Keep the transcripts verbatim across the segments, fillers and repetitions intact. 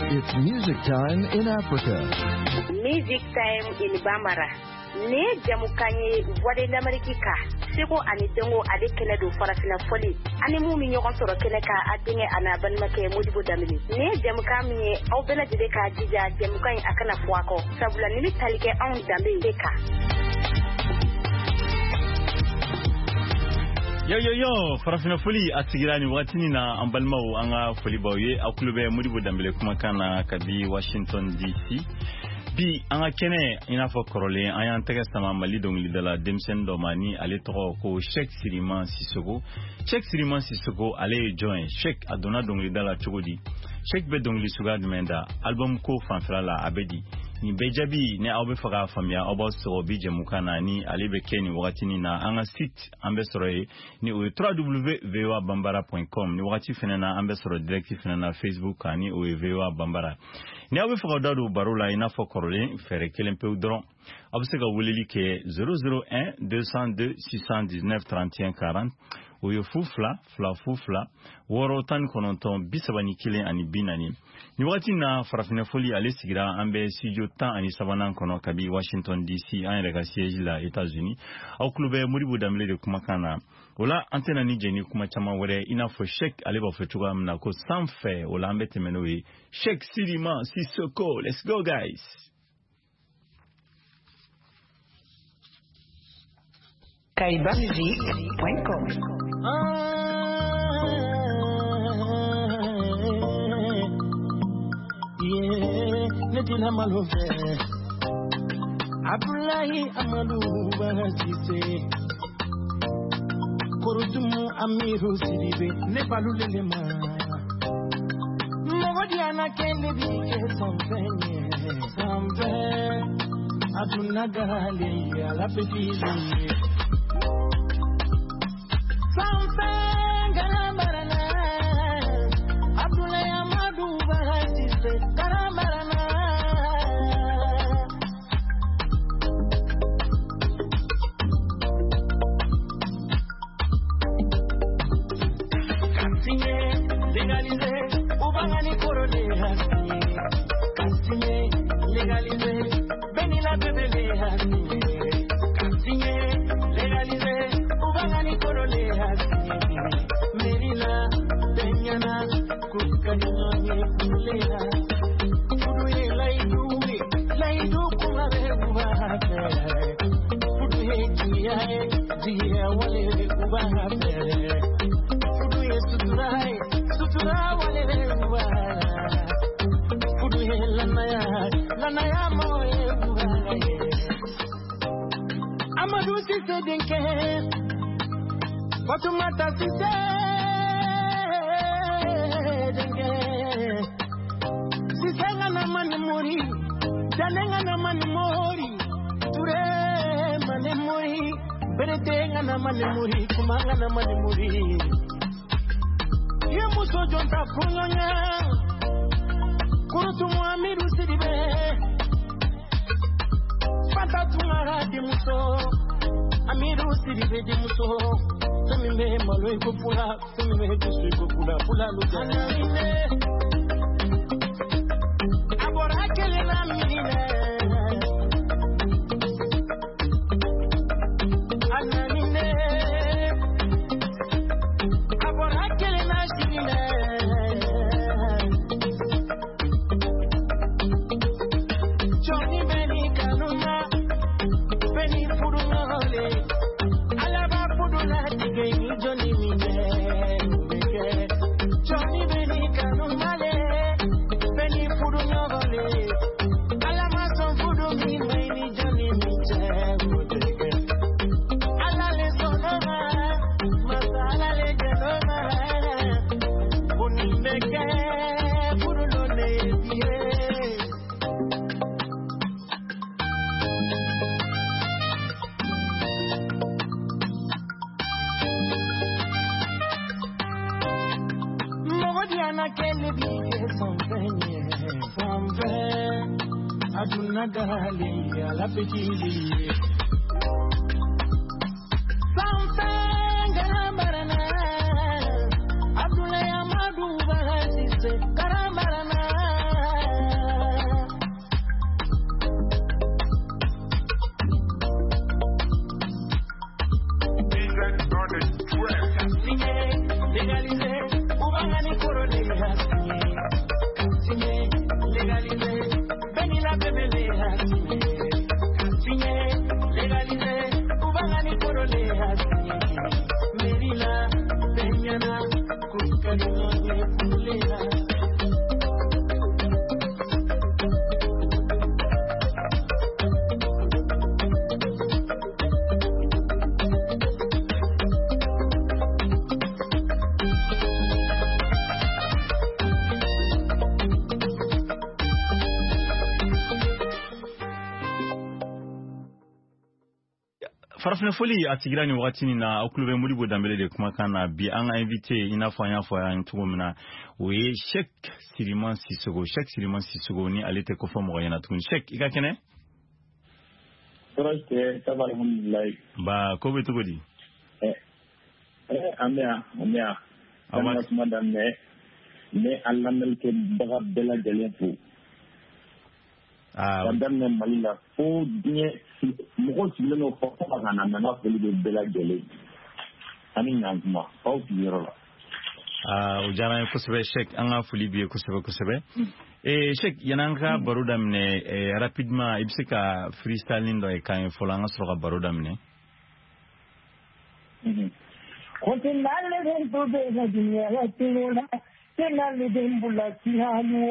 It's music time in Africa. Music time in Bambara. Ne jamukanye wade l'amerika seko ani dengo ade kele do farafina foli ani mu mi nyoko soro kele ka adinge ana banmake modibo damini ne jamukami au bela jide ka jija jamukanye akana fuako sabula nimi talike on dambe deka. Yo yo yo farafina foli atigirani watini na ambalmao anga foli bawye akulube modibo dambele kuma kana kabi Washington D C. Bi anga kene ina fo korole ayan tege sama mali dongli de la demsen domani ale toko ko Cheikh Siriman Sissoko Cheikh Siriman Sissoko ale join Cheikh adona dongli de la chogodi Cheikh be dongli suga demenda album ko fanfala la abedi ni bejabi ne awbe faga famia obo so bi jemukana ni ale be keni wakati ni na anga site ambesoroe ni o w w w point v o a bambara point com ni wakati fenana ambesoro directive fenana Facebook ani o v o a bambara ni awbe faga dadu barula ina fo korole fere kelen pe udron absega wulili ke zero zero one deux zéro deux six un neuf trente et un quarante Oyo fufla, fla fufla, woro tan kononton bisabani kile ani binani. Ni wakati na farafina foli ale sigira ambe studio tan ani sabanan kono kabi Washington D C an rega siège la États-Unis. Au klube muribu damle de kumakana. Ola antena ni jeni kuma chama wore ina fo Cheikh ale ba fetuga mna ko sanfe ola ambe temenowe. Cheikh Siriman Sissoko. Let's go guys. Kaiba Music point com. Yeah, Netina Malove Abdullahi Amadou Bahasise Korutumu Amiru Sidibe Nepalulema Mogodiana Kende Bike Sampenye Sampe Adunagali La Petite Something Garamarana Abdullah Amadou Bahasise Garamarana Kantinye legalize Ubangani korole hasi Kantinye legalize Benila bebele hasi Kantinye legalize Ubangani korole hasi Merila Denyana Kuskanyanye Kulea Fuduye laiduwe Laidu kumare ubahate Fuduye jiyae Jiya wale ubahate Fuduye suturae Sutura wale ubahate Fuduye lanaya Lanaya mawe ubahate Amadou Cissé Denke Fatumata Cissé Denke Cissé ngana mani mori Jane ngana mani mori Ture mani mori Berete ngana mani mori Kuma ngana mani mori Ye muso jonta kunyonya Kurutu muamiru sidibe Fanta tumara di muso Amiru sidibe di muso Semime malo ikopula Semime jisu ikopula Pula lujana Abora kele na minine Ananine Abora kele na shinine Johnny Beni Kanuma Beni Furunole Alaba Fudula Tigeni Johnny Mine Johnny Beni Kanumale Beni Furunole Alama Son Fudumi Beni Johnny Mine Alale Sonoma Masala Le Genoma Unimeke Furunole Bie Mogodiana Kende Bike Sampenye Sampe Adunagali La Petite Sampe Garamarana Abdullah Amadou Bahasise Garamarana farafina foli a tigira ni wagati ni na akulube Modibo Dambele de kumakan na bi an invité ina fo anya fo an tugumna we Sheikh Siliman Sissogo Sheikh Siliman Sissogo ni alete ko fo mo yana tun Sheikh ika kene Sorte tabal alhamdulillah ba ko be tugodi eh eh amia amia amia kuma danne ne Allah melke baga bela jalen fu ah danne malila fo dinye mo ko no fo ko na na na fo de bela jalen ani ngamba fo biro la ah o jara ko sebe Sheikh anga fuli bi ko sebe ko sebe eh Sheikh yananga barudam ne eh, rapidement ibsika freestyling do e kan fo la nga so ga barudam ne mhm kontinale den to be na dunya la tinola tenale den bula tihalu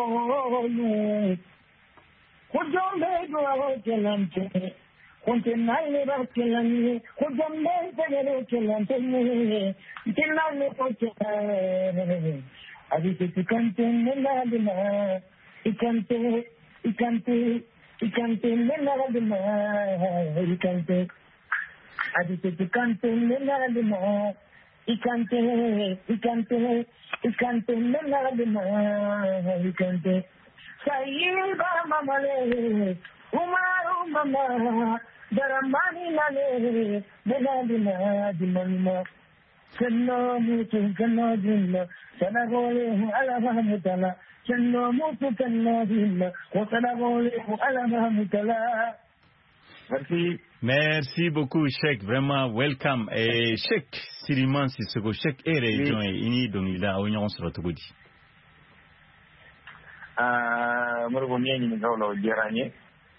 kujombe do kelante kontinale ba kelani kujombe de kelante tenale ko kelante adite tikante nenadina ikante ikante ikante nenadina ikante adite tikante nenadina ikante ikante ikante nenadina ikante sayiba mamale umaru mama daramani nale nenadina dimama Senno mutu kanno dinna sanagole ala mahmutala senno mutu kanno dinna ko sanagole ala mahmutala. Merci. Merci beaucoup Sheikh, vraiment welcome et Sheikh Siliman Sissogo Sheikh et région ini donila onyon sur togodi. Ah morgo nyeni ni gawlo jeranye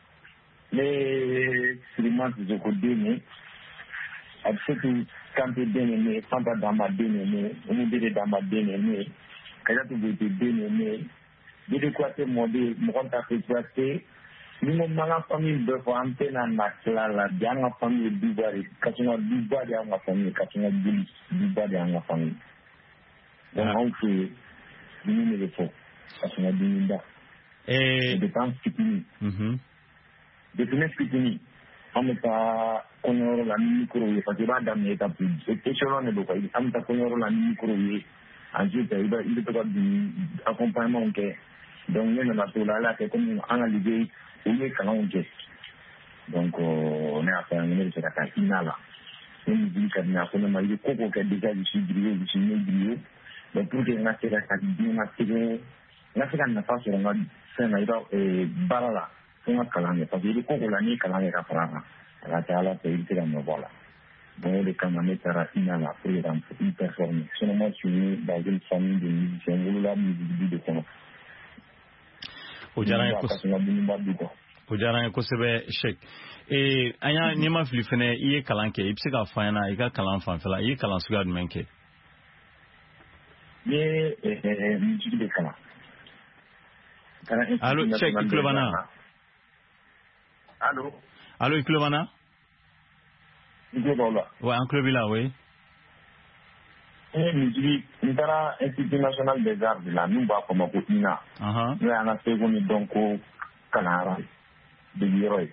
le Siliman Sissogo deni absolument kanté dénémé fanta dama dénémé onu dede dama dénémé kayatu bete dénémé dede kwate modé mokonta kwate ni mo manga famille de fo antena na kala la janga famille dubari katunga dubari anga famille katunga duli dubari anga famille donc on fait ni le fo katunga dinda et de temps kitini mhm de tenir kitini on n'est pas konyoro la micro ye parce que ba damé ta plus échelon ne doit il am ta konyoro la micro ye ensuite il va il doit du accompagnement que donc nous na to la la que comme analyser où est quand on est donc on est à faire une c'est la finale une vie que n'a pas mal ko ko que déjà je suis grillé je suis grillé donc pour que na c'est la bien na c'est na c'est na pas sur on va faire na ida et barala on a calme parce que ko ko la ni calme ka fara la tala pe il tira no bola bon le camane tara inala pour une performance seulement sur dans une famille de musiciens ou la musique de kono o jara ko o jara ko sebe Sheikh e anya ni ma fili fene iye kalanke ipsika fana ika kalan fan fela iye kalan suga du menke ye eh musique de kala allo Sheikh Iklobana allo allo Iklobana Iklobana ouais en club là oui eh musique ndara Institut National des Arts de la Numba comme ko ina aha nous on a fait une donc kanara de l'Iroy.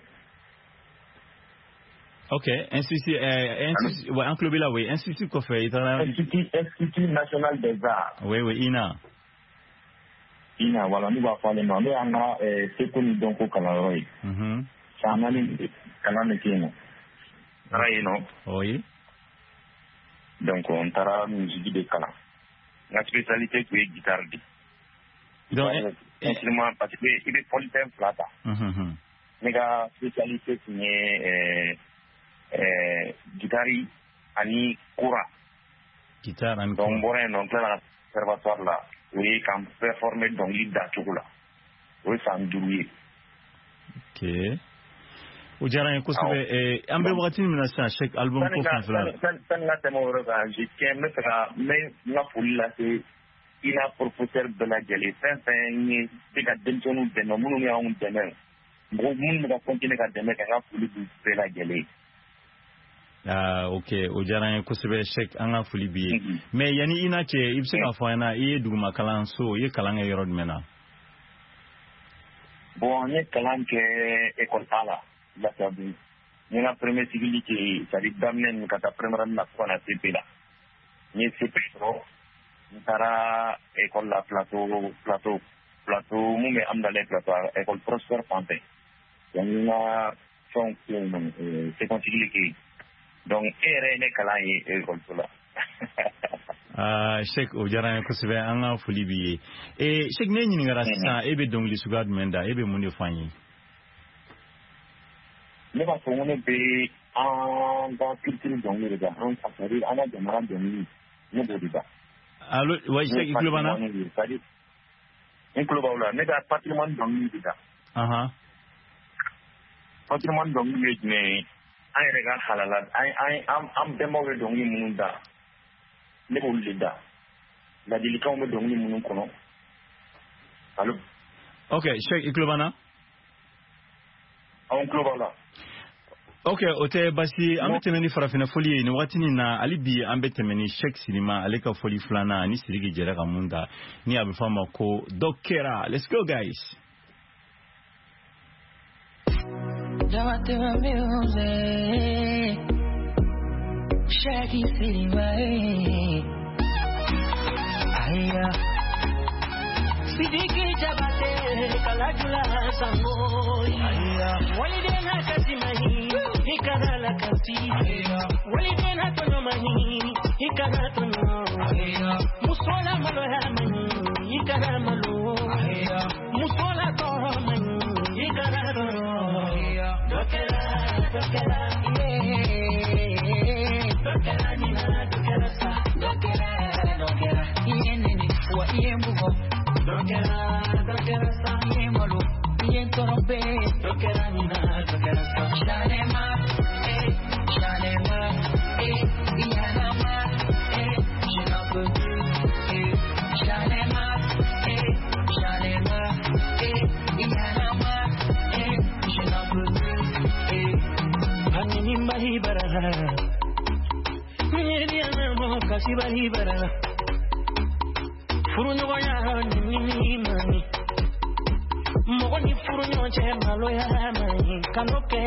Ok, institut, euh, institut, ouais, en club là, oui, institut qu'on fait, Institut, Institut National des Arts. Oui, oui, I N A. I N A, voilà, nous va parler, non, nous on a, euh, c'est connu donc au Kalaroy. Mhm. Ça en a mis, Kalane Keno. Raye, non? Oui. Donc, on t'a musique de Kala. La spécialité, c'est guitare. Donc, instrument, parce que il est polythème plata. Mhm. Mais la spécialité, c'est euh, guitare ani kura. Guitare ani kura. Donc, bon, on a la conservatoire là. Oui, quand performer dans l'île d'Atoula. Oui, ça me douille. Ok. O jara ko sebe e ambe wakati ni na sa Sheikh album ko fan fala. San san la temo roga je kem me tra me na fulla se ina professeur de la gele fin fin ni diga dentonu de no munu ya un tener. Go mun ga continue ka demer ka fuli de la gele. Ah ok o jara ko sebe Sheikh anga fuli bi. Mais yani ina ke ibse ka fa na e duguma kalan so ye kalan e yorod mena. Bon ne kalan ke e kontala la tabu. Ni na premier civil qui ça dit damnen kata premier na ko na C P la. Ni C P so ntara école la plateau plateau plateau mu me am dans les plateaux école Prosper Pantin. Yani na son euh c'est continue qui donc ere ne kala yi école la. Ah Sheikh Ojara ko sebe anga fuli bi e Sheikh ne nyini ngara sa ebe dongli sugad menda ebe muni fanyi. Ne ba so ne be en dans culture dongli de en affaire ana de maran dongli ne bodi ba. Allo way Sheikh iklubana c'est-à-dire incluba la ne da patrimoine dongli de da. Aha. Patrimoine dongli ne ay regal halala ay ay am am demo we dongli mununda. Ne b'olu le da ladilikanw bɛ dɔnkili minnu kɔnɔ allo. Ok Sheikh i tulo b'an na. Anw tulo b'a la. Ok o tɛ basi an bɛ tɛmɛ ni farafina foli ye nin waatinin na hali bi an bɛ tɛmɛ ni Sheikh Silima ale ka foli filanan ani Sidiki jɛra ka mun ta ni a bɛ fɔ a ma ko dɔ kɛra. Let's go guys. Sheikh Silima aya Sidiki jabate kalajula sangoi aya walidena kasimahi ikadala kasi aya walidena tonomahi ikadala tono aya musola malohami ikadala malo aya musola tohami ikadala tono aya dokela dokela dokela nina dokela sa dokela dokela yenene wa yembugo dokela dokela sa yemalo yentorombe dokela nina dokela sa shalema eh shalema eh yanama eh je n'en peux plus eh shalema eh shalema eh yanama eh je n'en peux plus eh anini mahibara Kasibali bara Furunyo ya nini mani Mogoni furunyo che malo ya mani Kanoke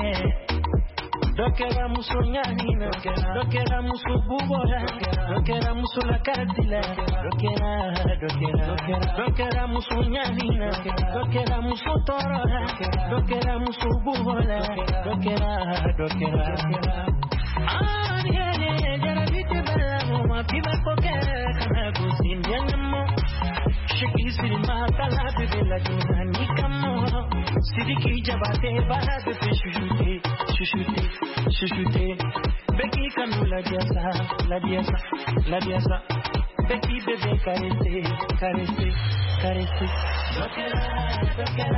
Dokera musunya nina Dokera musu bubola Dokera musu la kadila Dokera Dokera Dokera musunya nina Dokera musu torola Dokera musu bubola Dokera Dokera Ah yeah yeah yeah Piba poke kana gusin yanamo Sheikh Silima kala bebe la junani kamo Sidiki jabate bala bebe shushute shushute shushute Beki kanu la diasa la diasa la diasa Beki bebe caresse caresse caresse Dokera dokera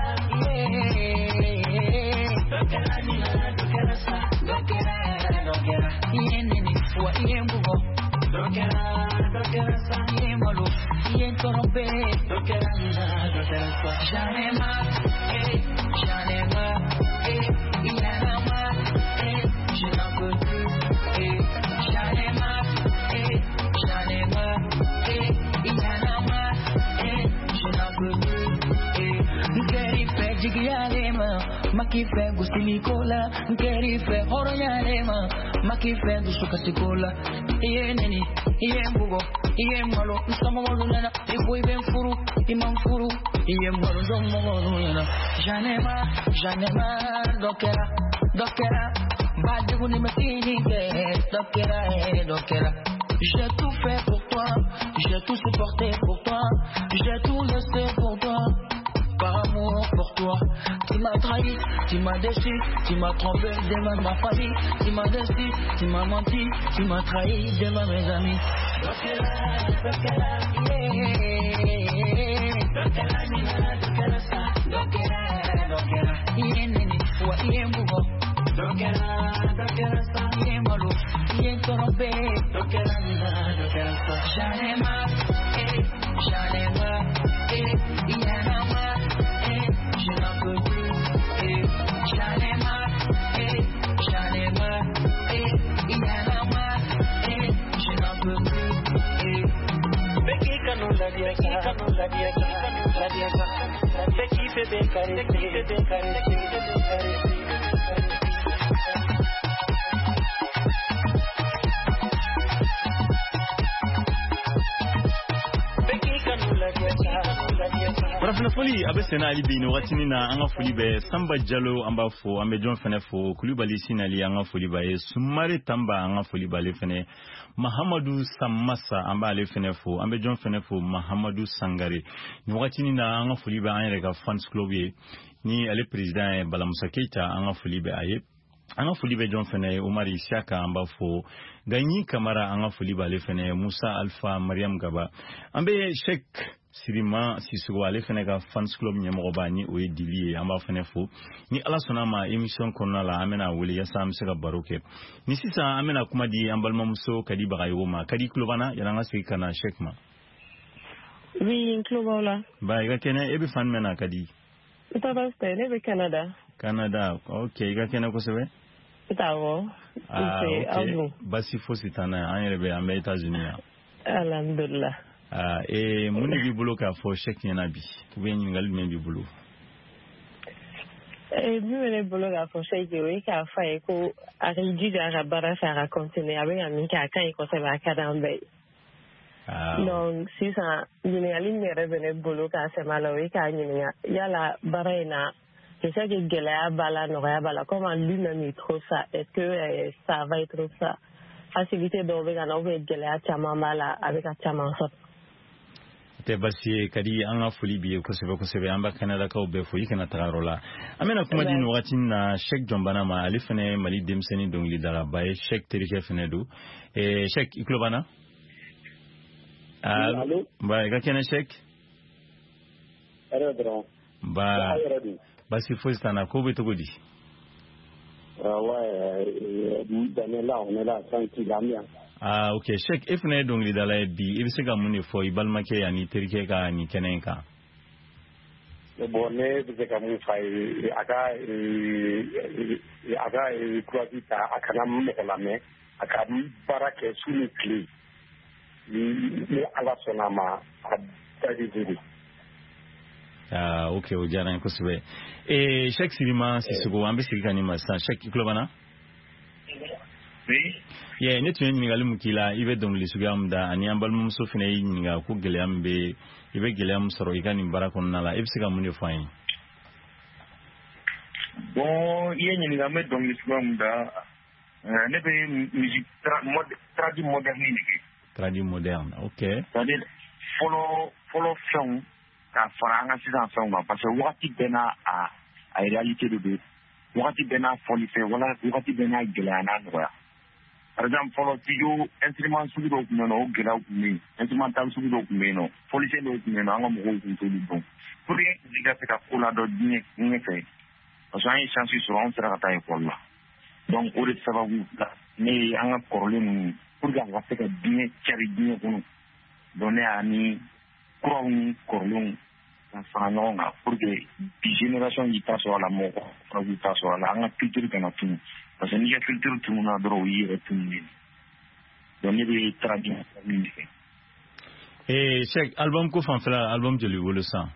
yeah Dokera nina dokera sa dokera dokera yenene wa yembugo Dokera, dokera sa yemalo, yentorombe, dokera nina, dokera sa Janema, eh, Janema, eh, yanama, eh, je n'en peux plus, eh, Janema, eh, Janema, eh, yanama, eh, je n'en peux plus, eh Nkeri fe jigiyalema, maki fe gustilikola, nkeri fe horoyalema, maki fe dusukatikola Iye neni, iye mbugo, iye mwalo, nsamo walunena, iko ibe mfuru, ima mfuru, iye mwalo ndomo walunena. Janema, janema, dokera, dokera, badigu ni mekini ke, dokera, eh, dokera. J'ai tout fait pour toi, j'ai tout supporté pour toi, j'ai tout laissé pour toi. Par amour pour toi, tu m'as trahi, tu m'as déçu, tu m'as trompé devant ma famille, tu m'as déçu, tu m'as menti, tu m'as trahi devant mes amis. Dokera, dokera, yeah, dokera nina, dokera sa, dokera, dokera, yenene, wa yembugo, dokera, dokera sa, yemalo, yentorombe, dokera nina, dokera sa, Janema, eh, Janema, eh, yanama. Je n'en peux plus, eh, Janema, eh, Janema, eh, yanama, eh, je n'en peux plus, eh. Beki kanu la diasa, kanu la diasa, la diasa, Beki bebe caresse, bebe caresse, bebe caresse. farafina foli abe sena ali bi no watini na anga foli be Samba Jallo amba fo ambe John fene fo Kulibali Sinali anga foli ba e Sumare Tamba anga foli ba le fene Mahamadou Samassa amba le fene fo ambe John fene fo Mahamadou Sangare ni watini na anga foli ba anga rega fans club ye ni ale president Bala Musa Keita anga foli be aye anga foli be John fene Omar Isiaka amba fo Gagni Kamara anga foli ba le fene Musa Alpha Mariam Gaba ambe Sheikh Sirima Sisugo ale fene ka fans club nyamoro bani o e dilier amba fene fo ni ala sonama emission konna la amena wuli yasa amsega baroke ni sisa amena kuma di ambalma muso kadi bagayoma kadi klubana yananga sikana Sheikh ma oui klubala ba iga kene ebi fan mena kadi Ita stay be Canada Canada okay iga kene ko sebe Itawo ah okay basi fo sitana anyerebe ambe États-Unis alhamdulillah. Ah, et mon évi boulot qu'a fait Cheikh Yanabi. Vous voyez une galère même du boulot. Et puis le boulot qu'a fait Cheikh Yanabi qu'a fait que à réduire la barre ça a continué avec un mec à quand il conseille à Kadambe. Ah. Donc si ça il y a une revenu boulot qu'a fait malheureux qu'a il y a la barre na c'est ça qui galère bala n'aurait bala comment lui-même il trouve ça est-ce que ça va être ça facilité d'ouvrir un nouveau galère chama mala avec un chama ça te basi kadi anga foli bi ko sebe ko sebe amba Canada ka obe fo yikana tagarola amena kuma di no watin na Sheikh Jombana ma alifene mali demseni dongli dara baye Sheikh terike fenedu e Sheikh iklobana allo ba ga kena Sheikh aradro ba basi fo stana ko be to godi ah ouais Daniela on est là tranquille amia. Ah ok Sheikh ifne dongli dala bi ibisiga muni fo ibalmake yani terike ka ni kenenka bonne bizeka mu fay aga aga kwazita akana mu kolame aka barake sunu kli ni ala sonama adadidi ah ok o jana ko sebe e Sheikh Sirima Sisugo ambe sirika ni masa Sheikh klobana oui yeah ne tun ni galu mukila ibe don li sugam da ani ambal mum so fina yi nga ku geleam be ibe geleam soro igani barakon nala ibsiga muni fayin bon iye ni nga me don li sugam da ne be musique tradi moderne ni tradi moderne okay c'est-à-dire follow follow film ka faranga sisan film ba parce que wati bena a a réalité de be wati bena foli fe wala wati bena gelana noya. Par exemple, pour le studio, instrument sugu do kumeno, gela kumeno, instrumental sugu do kumeno, police do kumeno, anga mo ko kuntu do. Pour rien, diga se ka kola do dine ngefe. Parce que ay chance sur on sera ta école là. Donc, au lieu de savoir là, mais anga problème pour ga va se ka dine chari dine kono. Donner à ni kron korlon sanonga pour que die génération yi passe à la mort, pour que passe à la anga culture kana tout. Parce que la culture tout le monde a droit à y retourner. Donc, il y a des traditions. Et Cheikh, album ko fan fela album jeli wolo sa.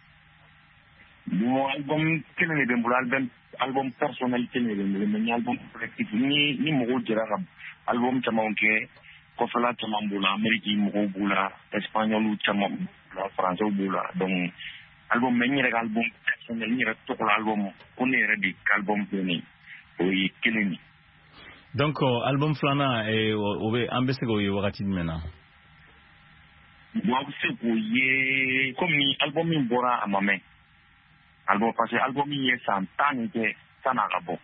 Mon album kene ne bembula album album personnel kene ne mais album collectif ni ni mo jera album chama onke ko fela chama bula Amerique mo bula espagnol chama la français bula donc album mais ni album personnel ni rek to album ko ne redi album kene. Oui, Keleni. Donc, euh, album Flana et Obe Ambesego et Wakati Mena. Moi, c'est pour y comme ni album in Bora à ma main. Album parce que album y est sans tant de sans arabo.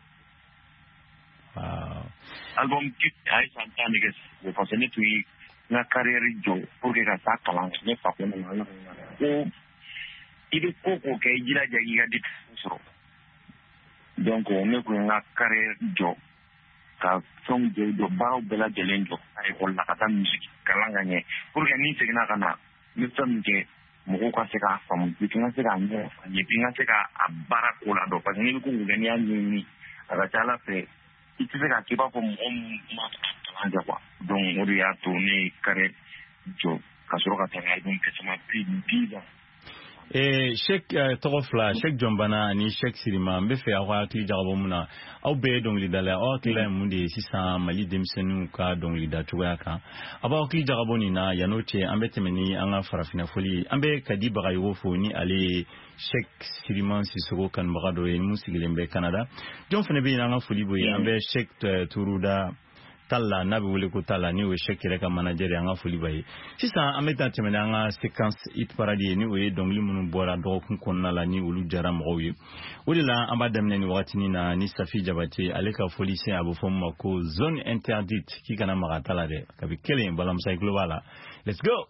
Album qui a sans tant de parce que n'est plus la carrière de pour que ça calme n'est pas pour nous. Ou il est coco que il a déjà dit ça. Donc on est pour una carrière job ka song de do baro bela jelenjo ay ko la kata musique kalanga nye pour que ni segna kana ni som ke mo ko se ka fam bi kinga se ka nye ye pinga se ka abara ko la do pa ni ko ngani ya ni aga chala fe itu se ka kiba ko mo ma kalanga kwa donc on ya to ni carrière job ka soro ka ta album ke sama pi biza eh Sheikh Togofla Sheikh Jombana ni Sheikh Sirima mbe fe awa ti jabo muna au be dong lidala o kila mundi sisa mali demsenu ka dong lidatu ka aba ki jabo ni na yanote ambe temeni anga farafina foli ambe kadiba ga yofo ni ale Sheikh Sirima Sisoko kan bagado en musigilembe Canada jon fene be anga foli boye ambe Sheikh Turuda Talla nabi wule ko talla ni we shekere ka manager anga fuli bayi sisa ameta temena anga séquence it paradi ni we dongli munu bora do kun konna la ni ulu jara mgowi wulila ambadam ni wakati ni na ni Safi Jabate aleka police abu fomma ko zone interdite ki kana magatala de kabi kele balam say globala. Let's go.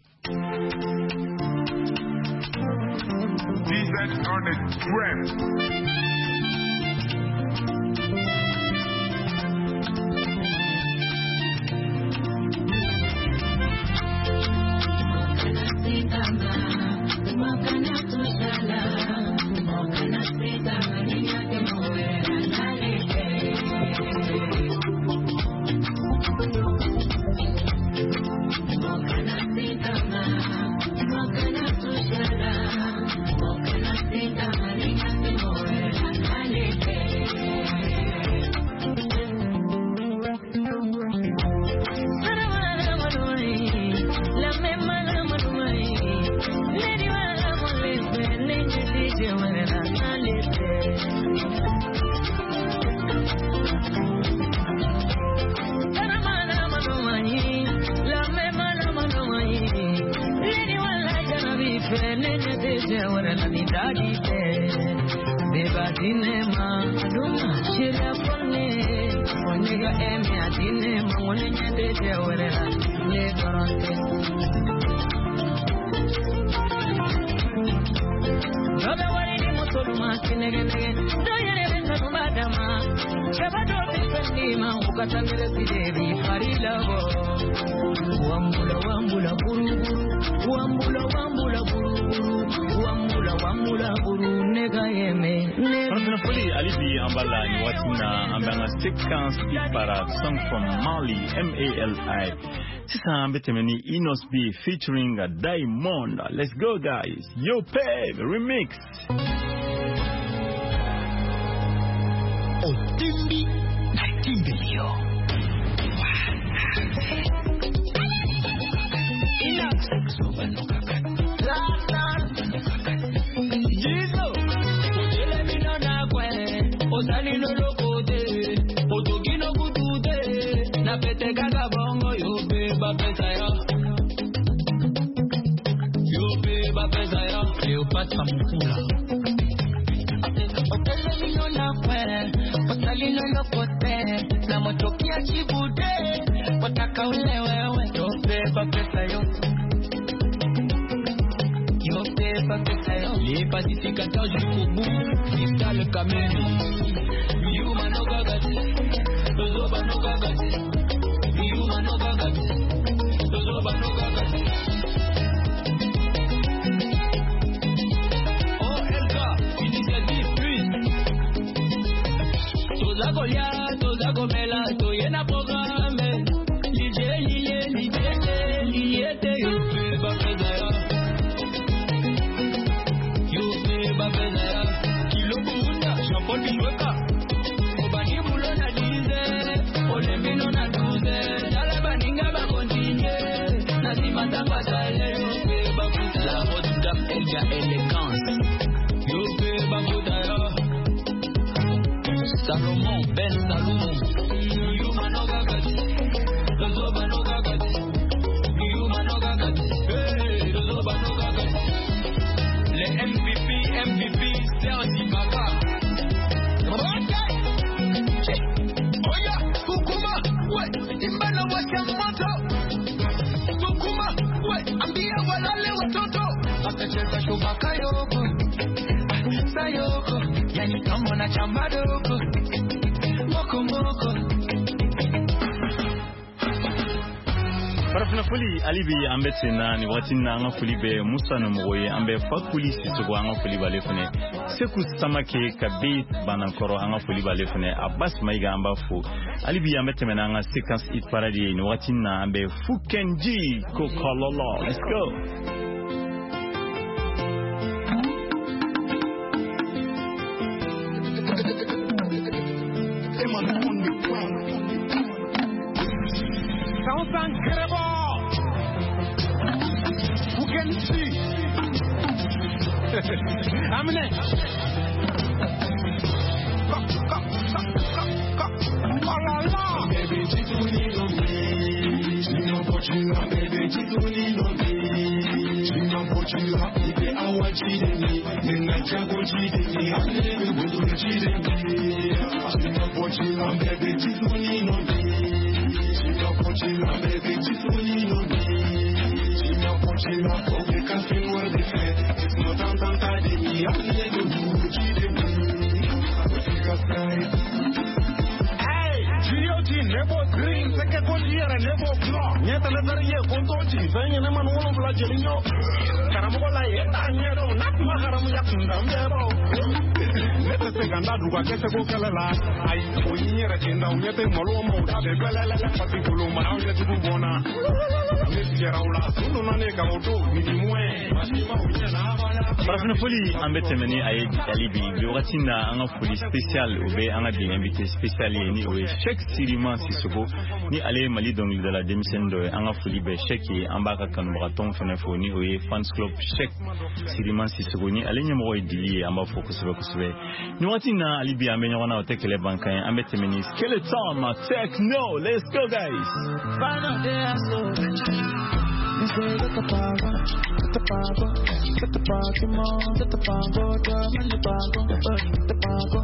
Defense on the trap. Séquence Ipara, song from Mali, M A L I. Sisa Betemeni Inos B featuring a Diamond. Let's go, guys. Yo, Peg remix. Otimbi na Timbilio. Inox Sovano Kakat. Jizo. Odele minona kwe. Osani no loko. Pete gaga bongo yo be ba pesa yo yo be ba pesa yo yo pata mkula okele mino na kwe otali no no pote na motokia chibude wataka ule wewe yo be ba pesa yo yo be ba pesa yo les pacificateurs jusqu'au bout Fiscal Kameni you mano gagati Tozo bano gagati no gagati, tozo bano gagati. Oh Elka, initiative plus. Toza golia, toza gomela, toyena programme. Lije, lije, lije, lije te yo pe ba pezaya. Yo pe ba pezaya. Kilo bunda, Jean-Paul Bichweka. Obani mulo na dize, olemino na duze. La haute gamme Elga élégance. Yope Bagodaya. Salomon Ben Salomon. Yuma no gagati. Dozoba no gagati. Yuma no gagati. Hey, Dozoba no gagati. Les M V P, M V P, Sergi Baba. Ok. Oya, Kukuma. Ouais, Imbana Wakamoto. Ambia walale watoto akacheza shubaka yoko sayoko yani kama na chamba doko moko moko Parafina foli alibi ambetse na ni wati na anga foli be Musa no moye ambe fakuli sisugo anga foli bale fune seku samake kabe banankoro anga foli bale fune Abbas maiga amba fu alibi ambetse na anga séquence it paradi ni wati na ambe Fukenji ko kololo. Let's go. amne baby chituni no me chino pochila baby chituni no me chino pochila ibe awachideni nina chago chideni amne budu chideni chino pochila baby chituni no me chino pochila baby chituni no me chino pochila oke kasi mo de fe no tan tan ta de mi amne budu chideni oke Nebo green, seke kondiere nebo blanc. Nyeta le dariye kontoji, fenye ne man wolo bla jelinyo. Karamu ko la yeta nyedo, nak ma karamu yakunda mbebo. Nete se ganda duga kese ko kelela. Ai, o nyere jinda o nyete molo mo da de belele le pati kulu ma o nyete bu bona. Nete jera ula, sunu na ne ka odo, ni mwe. Mashima o nyena bana. Farafina foli ambete meni aye alibi. Bi wakati na anga foli spécial ube anga bi invité spécial ni oe Cheikh Sirima Sissoko ni ale mali dongli de la démission de anga foli be Cheikh ambaka kanu baraton fene foni oe fans club Cheikh Sirima Sissoko ni ale nyemo di amba focus be kusbe ni wakati na alibi amenyo wana otekele bankan ambete meni skeleton ma techno. Let's go guys. Final day so you say get the power, get the power, get the party more, get the power, drum and the power, the power.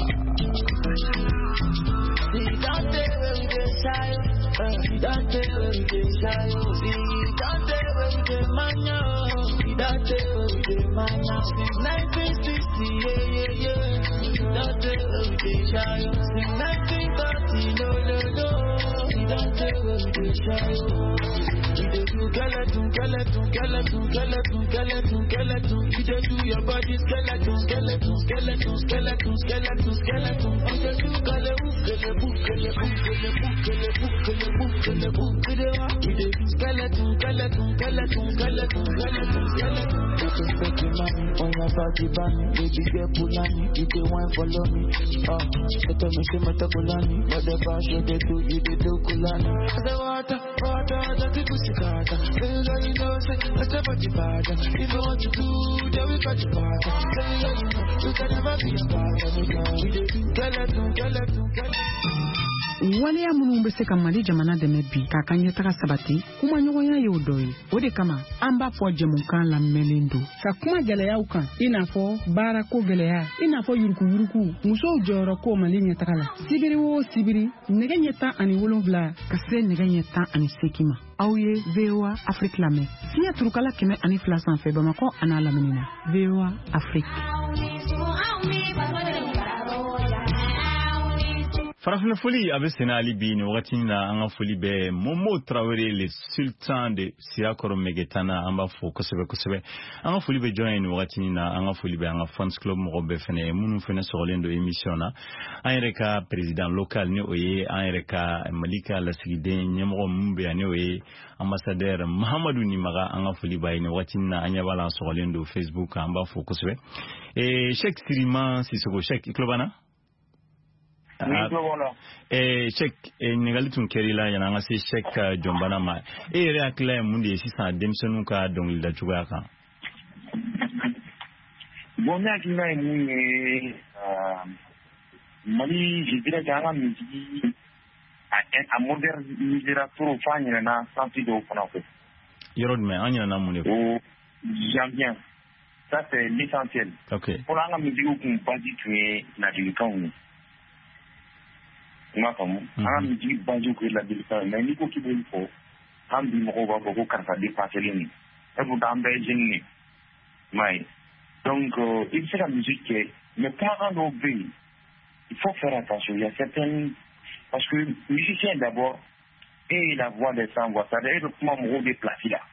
See that day where we get shy, see that day where we get shy, see that day where we get mania, see that day where we get mania. Since nineteen sixty, yeah yeah yeah, see that day where we get shy, since nineteen thirty, no no no, see that day where we get shy. You dey do skeleton, skeleton, skeleton, skeleton, skeleton, skeleton. You dey do your body skeleton, skeleton, skeleton, skeleton, skeleton, skeleton. You dey do skeleton, skeleton, skeleton, skeleton, skeleton, skeleton. You dey do skeleton, skeleton, skeleton, skeleton, skeleton, skeleton. You can take your money on your body, bunny. Baby girl, pull on me. You dey wine, follow me. Oh, they tell me say my tabulani, but the fashion they do, you dey do kulani. The water, water, the people. Sikata, you know, say, I step at the bottom. If you want to do, then we got the bottom. You know, you can never be a bottom. We do skeleton, skeleton, skeleton. Wale ya munu mbese kamali jamana demebi kakanye taka sabati kuma nyogonya yodoi ode kama amba fo jemunkan la melendo ka kuma gele ya ukan ina fo bara ko gele ya ina fo yuruku yuruku muso joro ko mali nya takala sibiri wo sibiri nege nyeta ani wolonvla kase nege nyeta ani sekima auye vewa Afrique lame siya turukala keme ani flasan fe bamako ana laminina vewa Afrique. Farafina foli abe sena alibi ni wakati na anga foli be Momo Traoré le sultan de Sirakoro Megetana amba fo kosebe kosebe anga foli be join wakati na anga foli be anga fans club mo be fene munu fene sorolendo emission na ayreka president local ni oye ayreka Malika Lasigide nyemo mumbe ani oye ambassadeur Mahamadou Nimaga anga foli ba ni wakati na anya bala sorolendo Facebook amba fo kosebe e Cheikh Sirima Sissoko Cheikh Iklobana. Eh, Cheikh Nigali Tunkerila yana nga se Cheikh Jombana ma e re akla mundi sisa demsonu ka dongli da chuga ka bona kina ni euh mali jidira janga miji a moderniser trop fanya na santi do fona ko yorod me anya na mundi oh j'aime bien ça c'est l'essentiel. OK pour anga miji ko bandi tué na dilikon ma femme am di banjo ko la bilita mais ni ko ki bo ko am di mo ba ko karta dépasser ni et vous dans des jeunes mais donc euh, il fait la musique mais pas en obéir il faut faire attention il y a certaines parce que musicien d'abord et la voix des sans voix ça d'ailleurs comment me déplacer là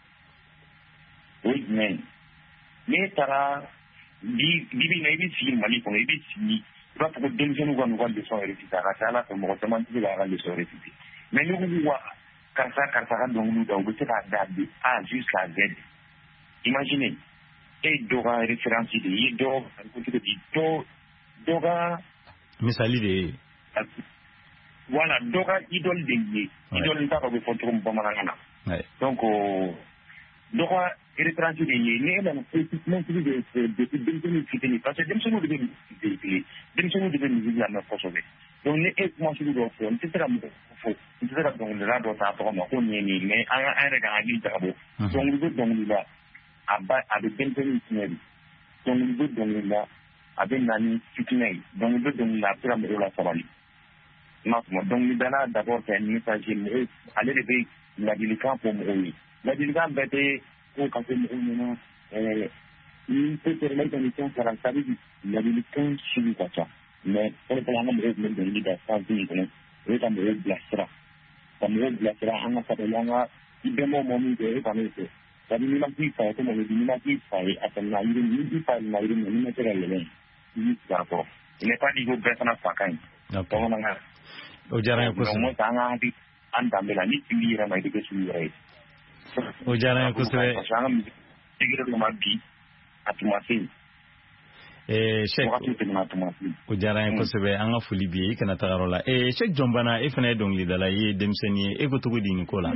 oui mais mais tara di di na ibi si mali ko ibi si va pour deux jeunes ou nous de son récité à la comme autrement tu la de son récité mais nous voit quand ça quand ça donc nous donc c'est la date de A jusqu'à Z imaginez et dora référence de y do côté de do dora misali de voilà dora idole de idole pas de photo comme malana donc dora retranché de ye ne la effectivement c'est de de de fitini parce que dem sunu de de dem sunu de musique la na kosobe donc ne est moi sur le fond c'est ça mo fo c'est ça donc la do ta to mo ko ni ni mais an an daga agi tabo donc le donc là aba avec dem sunu fitini donc le donc là avec nani fitini donc le donc là pour me la sabali maintenant donc le dana d'abord c'est un message mais aller de la délicate pour moi la délicate bête pour quand on euh il peut permettre une mission sur la salle la délicate sur le cas mais pour le plan de même de l'idée ça dit que le temps de blessera comme le blessera on a fait là il démo moment de parler ça dit même si ça comme le dit même si ça à la il dit pas la il ne me tire le il d'accord il n'est pas dit que personne pas quand d'accord on a au jarang ko mo tanga di anda mela ni tindira mai de su rai o jarang ko se shangam tigire ko mabbi atumasi eh cheikh o jarang ko se be anga fuli bi kana tagarola eh cheikh jombana e fene dong li dala ye demseni e go to go dini ko la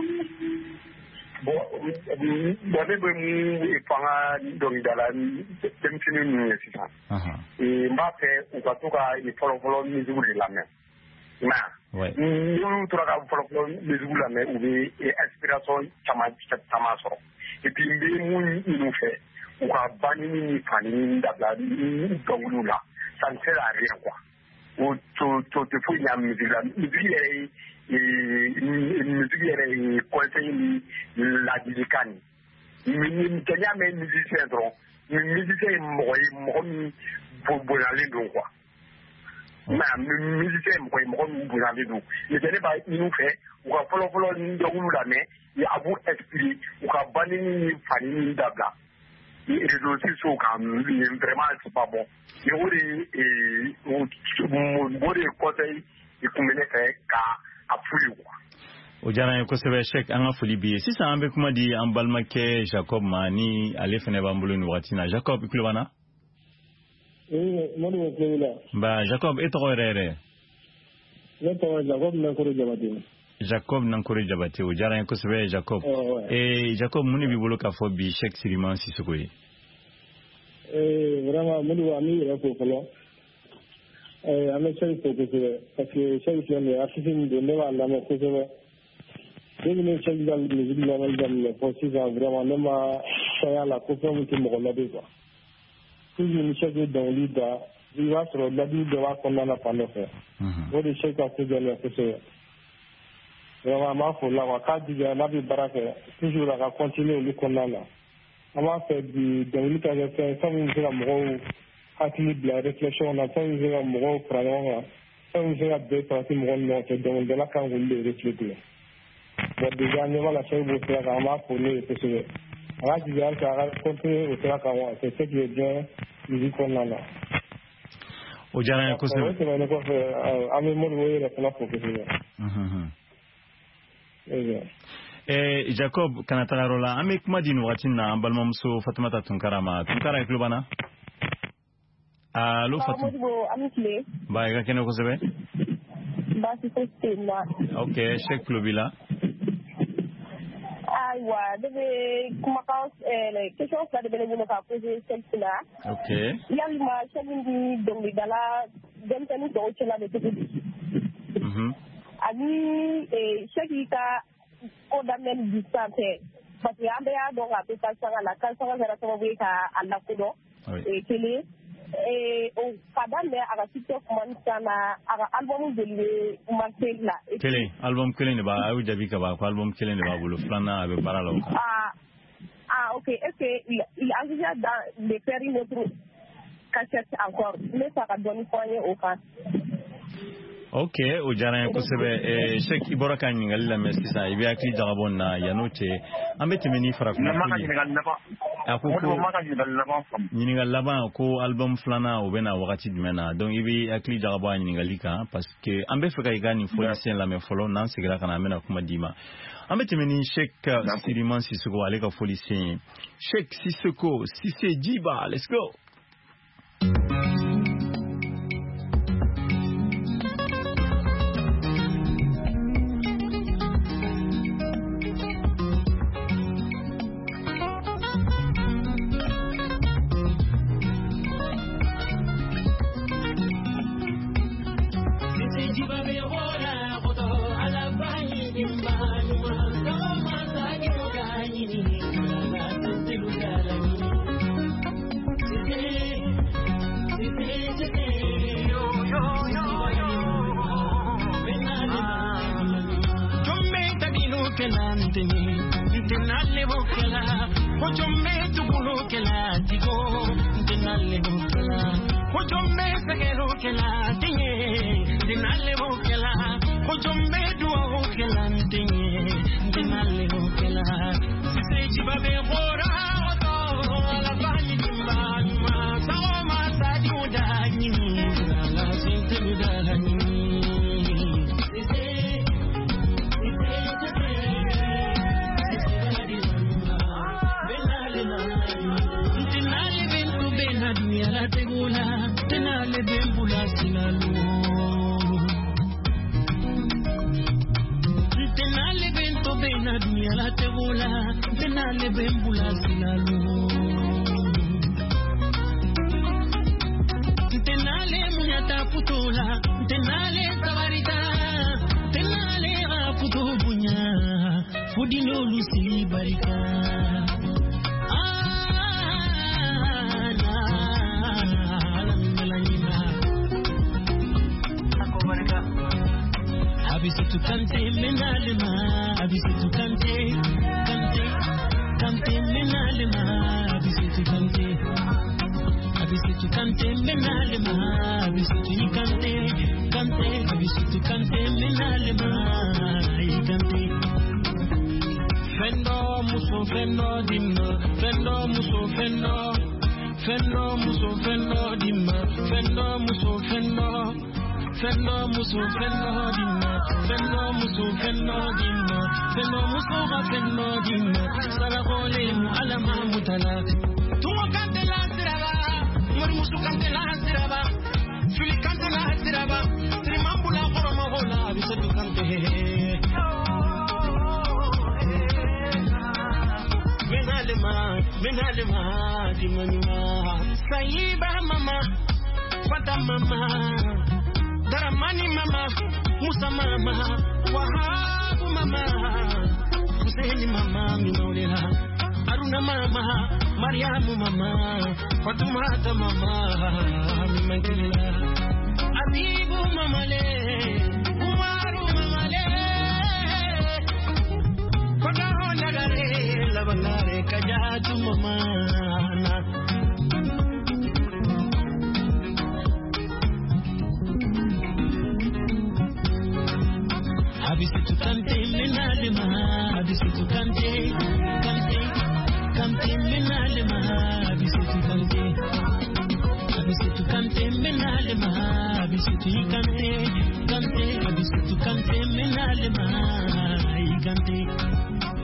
bo bo de be mu e fanga dong dala demseni ni sisa aha e mbate o ka to ka e folo folo ni zuri la me na ouais nous tout la folo folo ni zuri la me ou be inspiration chama chama so et puis mbi mu ni fait ou ka bani ni fani dabla dongulu la ça ne sert à rien quoi ou to to te fou ya musique la musique est musique est conseil la discani ni kenya mais musicien donc musicien moi moi pour pour aller donc quoi mais musicien moi moi pour aller donc il n'est pas il nous fait ou ka follow follow dongulu la mais il a beau expliquer ou ka bani ni fani dabla les réseaux sociaux quand même vraiment c'est pas bon et on est mon bon conseil et qu'on menait fait à fouiller quoi o jana ko sebe check anga fuli bi si ça ambe kuma di ambalma ke Jacob Mani ale fene bambulo ni watina Jacob ikulwana eh mo do ko la ba Jacob e to rere le to Jacob na ko jabati Jacob Nankore Jabate o jara ko sebe Jacob eh Jacob muni bi bolo ka fo bi Cheikh Siriman Sissoko eh vraiment muni wa mi ra ko folo eh ame cheri ko ko parce que cheri ko ne afifin de ne wa la mo ko sebe de ne cheri dal musique la mal dal le aussi ça vraiment ne ma ça la ko ko mi mo la de quoi tout ni cheri dans l'ida il va sur la vie de wa ko na la pano faire o de cheri ko ko de ko sebe vraiment faut la ka diga na bi baraka toujours la continuer le konala ama fait du dans le cas de faire ça vous la mo hakili la réflexion na ça vous la mo pralonga ça vous la de partie mo no te donc de la kan vous le réfléchir bon déjà ne voilà ça vous faire ama pour le c'est ala diga ka continuer au faire ka c'est ce qui est bien du konala o jara ko se ame mo wo la la pour que mhm eh Jacob kanatararola ame kuma dinu watina ambalma muso Fatimata Tunkarama Tunkara iklubana allo Fatima amikle ba ga kene ko sebe ba si festina okay check klubila aywa debe kuma ka eh question ça debe le ka poser celle-là okay yalma chabindi dongi dala dem tani do cela de tout mhm ani eh shakika o da même distance parce que ande ya do ga pe sanga la kan sanga sera to we ka alla kudo e tele e o kadande aga tiktok man sana aga album de le marcel la tele album kele ne ba ayu jabi ka ba ko album kele ne ba bulu flana abe parala o ah ah OK est-ce que il, il envisage de faire une autre cassette encore mais ça va donner poignet au cas OK o jara ko sebe e Cheikh Ibora kan ngal la mesisa ibi akli jagabon na yanote ambete meni fara ko ni ngal laba ko album flana o bena wakati dimena donc ibi akli jagabon ni ngalika parce que ambe feka igani folicien la me follow nan sigira kana mena kuma dima ambete meni Cheikh Siriman Sissoko ale ka folicien Cheikh Sissoko Sissé Djiba let's go. kela ntini ntinale bokela ojome tugulo kela digo ntinale bokela ojome segero kela tinye ntinale bokela ojome duo kela tinye ntinale bokela seji babe gora oto la bani dimba sawa masa diuda nyini la sente diuda nyini la tegula tenale bembula silalo tenale bento bena dunia la tegula tenale bembula silalo tenale munyata putula tenale savarita tenale raputo bunya fudino lusi barika Abisitu kante menalema, abisitu kante, kante, kante menalema, abisitu kante, abisitu kante menalema, abisitu kante, kante, abisitu kante menalema, kante. Fendo muso fendo dimma, fendo muso fendo, fendo muso fendo dimma, fendo muso fendo. Fendo muso fendo dimma, fendo muso fendo dimma, fendo muso va fendo dimma, sara gole mu alama mutala. Tumo kante la siraba, mur muso kante la siraba, fili kante la siraba, trimambula koroma gola bisetu kante. Benalema, benalema dimma, sayiba mama, fata mama. Daramani mama, Musa mama, Wahabu mama, Hussein mama, Minolera, Aruna mama, Mariamu mama, Fatumata mama, Mimangela, Abibu mamale, Umaru mamale, Kodaho nagare, Lavangare, Kajatu mama. Abisitu kante menalema, abisitu kante, kante, kante menalema, abisitu kante, abisitu kante menalema, abisitu kante, kante, abisitu kante menalema, kante.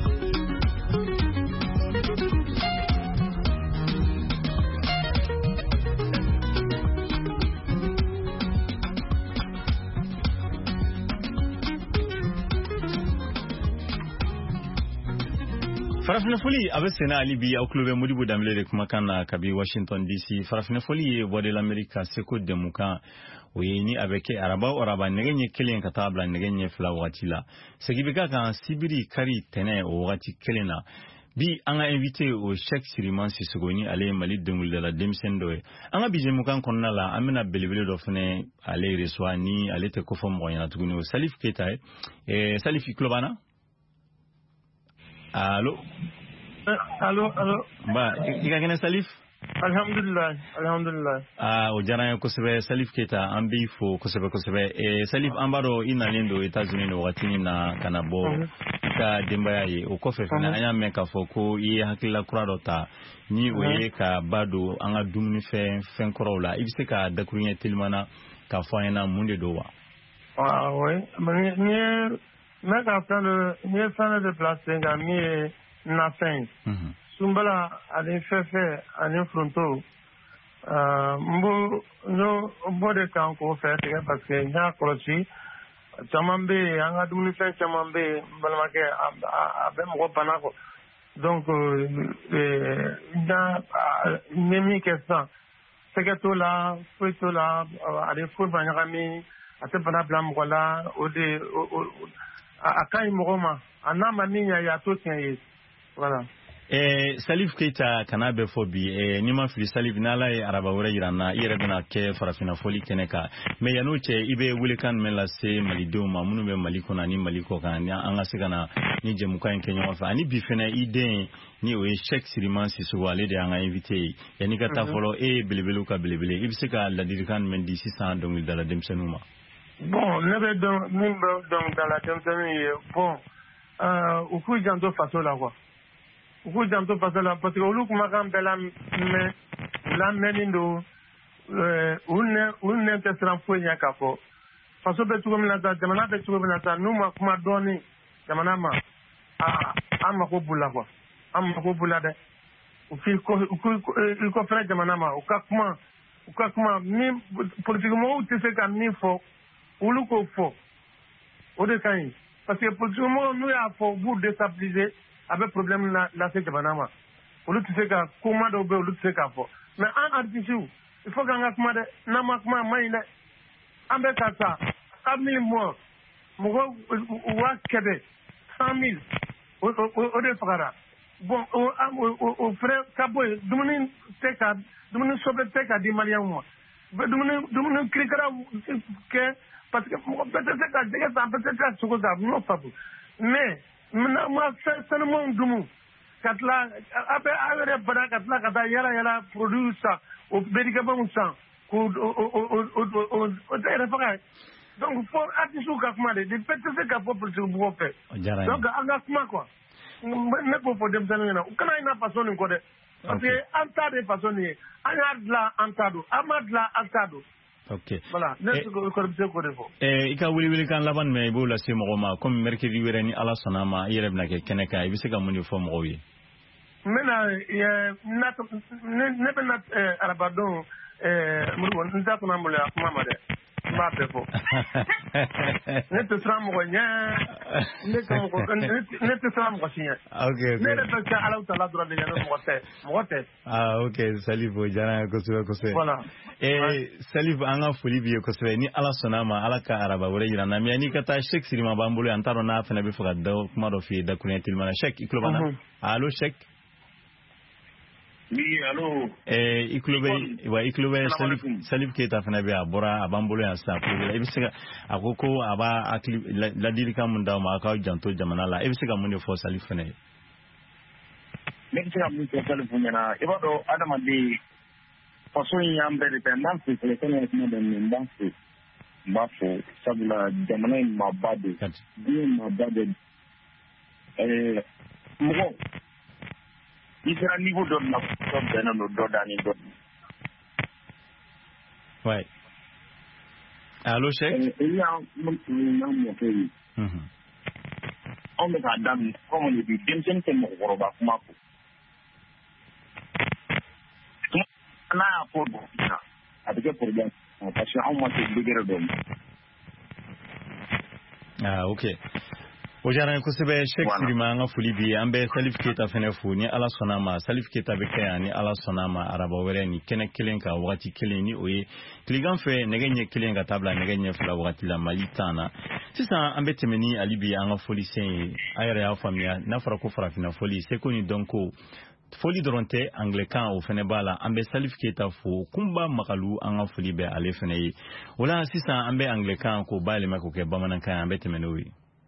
Farafina foli abe sena ali bi au club Modibo Dambele de kumakana kabi Washington D C. Farafina foli voix de l'Amérique seko demuka oyeni avec araba oraba negenye kelen katabla negenye fla watila. Segibeka kan sibiri kari tene o wati kelena. Bi anga invité au Cheikh Siriman Sisogoni ale Mali dengul de la demsendoe. Anga bi jemukan konna la amena belebele do fene ale reswani ale te kofo moyana tuguni Salif Keita e Salif Klobana. Allô? Allô, allô. Ba, ika kene Salif? Alhamdulillah, alhamdulillah. Ah, o jana kosebe Salif Keita ambi fo kosebe kosebe. E Salif ambaro ina lindo États-Unis no watini na kanabo ka dembaya ye o kofe fina anya meka fo ko yi hakila kurado ta ni oye ka bado anga dumuni fe fen korola ibise ka dakurinye tilmana ka fo ina munde dowa. Ah ouais, mais ni mais ka plan ni fan de place nga mi na fin. Sumbala ale fefe ale fronto euh mbo no bode kan ko fe parce que nya kolochi chamambe anga dumuni fe chamambe balmake abe mo panako donc euh na nemi kesa seketo la foito la ale fo banyami ate bana blam kola ode akai mogoma anama ninya ya to tiens voilà. eh Salif Keita kana be fobi eh ni ma fili Salif nala e araba wora yirana ire bena ke farafina foli keneka me yanu che ibe wule kan men la se malido ma munu be maliko na ni maliko kan ni anga sigana ni je mukan Kenya fa ani bi fena ide ni o check siriman si so wale de anga invité yani ka ta folo e belebelu ka belebele ibsika la dirikan men di six cents donc dala demsenuma bon nebe donc nimbe donc dans la demsenu bon euh au coup janto façon la quoi au coup janto façon la parce que au look ma kan bela me la menindo euh une une intestin fonya ka fo façon be tugo mina ta jamana be tugo mina ta numa kuma doni jamana ma ah amma ko bula quoi amma ko bula de o fi ko ko ko fra jamana ma o ka kuma o ka kuma ni politiquement ou te se kan ni fo ou lu ko fo o de kan parce que politiquement nous ya fo pour déstabiliser avec problème la la c'est jamana ma o lu te se ka kuma do be o lu te se ka fo mais en artificiel il faut qu'on a kuma de na ma kuma mai ne ambe ka sa amil mo mo wa kebe cent mille o o de fagara bon o o frère kaboy dumuni teka dumuni sobre teka di malian mo dumuni dumuni krikara ke parce que mo peut-être que de ça peut-être que ça non pas mais na ma seulement dumu katla abe awere bada katla kata yala yala produit ça au berika bon sang ko o o o o tera faga donc pour atisu ka kuma de peut-être que pour pour pour faire donc anga kuma quoi ne peut pas dem tanena kana ina façon ko de parce que anta de façon ni anya la antado amadla antado ok voilà ne ko ko de ko de fo eh ika wili wili kan laban me bo la se mo ma comme mercredi wereni ala sonama yerebna ke keneka ibise ka muni fo mo wi mena ye nat ne be nat arabadon eh mo nta ko na mo la mama de ma be fo ne te sram ko nya ne ko ko ne te sram ko sinya okay ne le pe ala taala dro de no mo te mo te ah okay Salif jana ko so ko se voilà eh Salif anga foli biye ko se ni ala sonama ala ka araba wala yira na mi ani kata Sheikh Sirima Bambulu antaro na fa na be fuga da kuma do fi da kunetil mana Sheikh iklobana allo Sheikh oui allo eh iklobe wa iklobe Salif Salif Keita fa na be abora abambulu ya sa ko la ibisiga akoko aba akli la dirika mun da ma ka janto jamana la ibisiga mun fo Salif fa ne ne kira mun ko Salif na ibado adama de façon yambe de tendance c'est le connaît de tendance bafo sabula jamana ma bade bien ma bade eh mo il sera niveau de la de nos dodani do ouais allo Cheikh il y a mon nom que mhm on me a dame comme on dit demsen ke mo goroba kuma ko na pour ça avec le problème parce que on m'a dit bigger dom ah ok o jara ko sebe Sheikh Sirima nga fuli bi ambe Salif Keita fene fu ni ala sonama Salif Keita be kayani ala sonama araba were ni kene kelen ka wati kelen ni oye kligan fe negenye kelen ka tabla negenye fula wati la malitana sisa ambe temeni alibi anga fuli sen ayere ya famia na fara ko fara fina fuli se ko ni donko foli doronte anglican o fene bala ambe Salif Keita fu kumba makalu anga fuli be ale fene wala sisa ambe anglican ko bale mako ke bamanan kan ambe temeni wi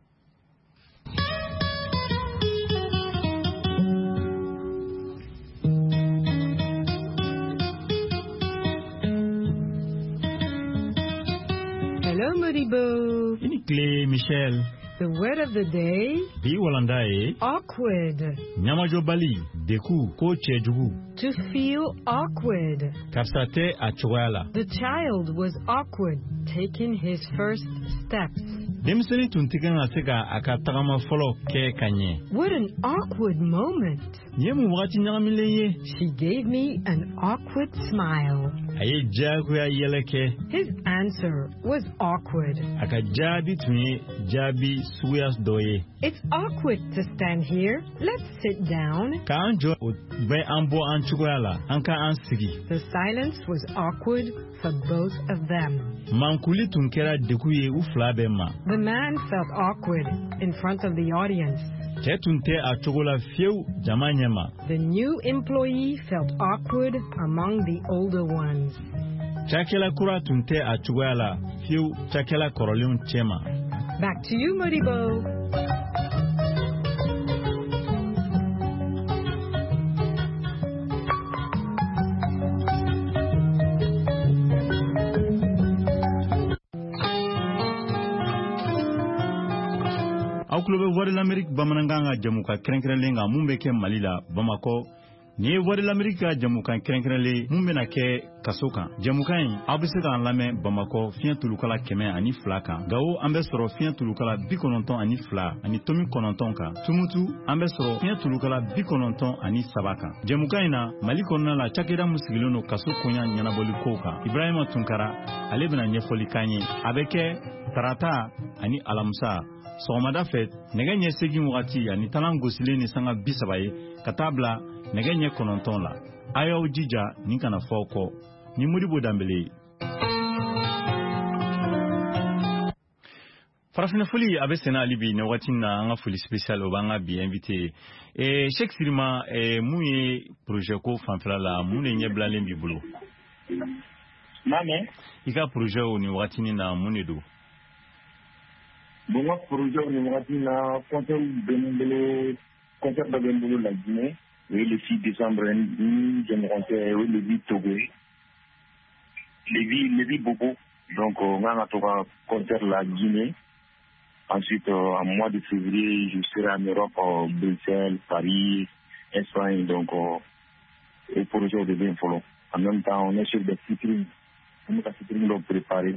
Hello, Moribo. Inikle, Michel. The word of the day. Bi walandae. Awkward. Nyamajo bali. Deku ko chejugu. To feel awkward. Kapsate achwala. The child was awkward taking his first steps. Demseni tuntikan aseka akatagama folo ke kanye. What an awkward moment. Yemu wakati nyagamileye. She gave me an awkward smile. Aye jagu ya yeleke. His answer was awkward. Akajabi tuni jabi suyas doye. It's awkward to stand here. Let's sit down. Kanjo be ambo anchugala anka ansigi. The silence was awkward for both of them. Mankuli tunkera dekuye uflabema. The man felt awkward in front of the audience. Chetunte achogola fiu jamanyema. The new employee felt awkward among the older ones. Chakela kura tunte achogola fiu chakela korolium chema. Back to you, Modibo. Auklobe Voix de l'Amérique bamananga jamuka krenkrele mumbe ke Malila Bamako ni Voix de l'Amérique jamuka krenkrele mumbe na ke kasoka jamuka in abiseka lame Bamako fian tulukala keme ani flaka gawo ambe soro fian tulukala bikononton ani fla ani tomi kononton ka tumutu ambe soro fian tulukala bikononton ani sabaka jamuka ina Mali konna la chakeda musigilono kaso konya nyanaboli koka Ibrahima Tunkara alebna nyefoli kanye abeke tarata ani alamusa Sɔgɔmada fɛ nɛgɛ ɲɛ segin wagati ani talan gosilen ni sanga bi saba ye ka taa bila nɛgɛ ɲɛ kɔnɔntɔn la a y'aw jija nin kana fɔ kɔ ni Modibo Dambele. Farafina foli a bɛ senna hali bi nin wagati na an ka foli spécial o b'an ka bi invité eh, Cheikh Sirima eh, mun ye projet ko fanfɛla la mun de ɲɛ bilalen b'i bolo. Mame I ka projet o nin wagati na mun de don. Bon, moi, projet au niveau de concert de concert de la Guinée, oui, le six décembre, je me rencontrais le huit Togo, le huit Bobo, donc on a un concert la Guinée. Ensuite, en mois de février, je serai en Europe, Bruxelles, Paris, Espagne, donc le projet devient follow. En même temps, on est sur des featuring, on est featuring donc préparé.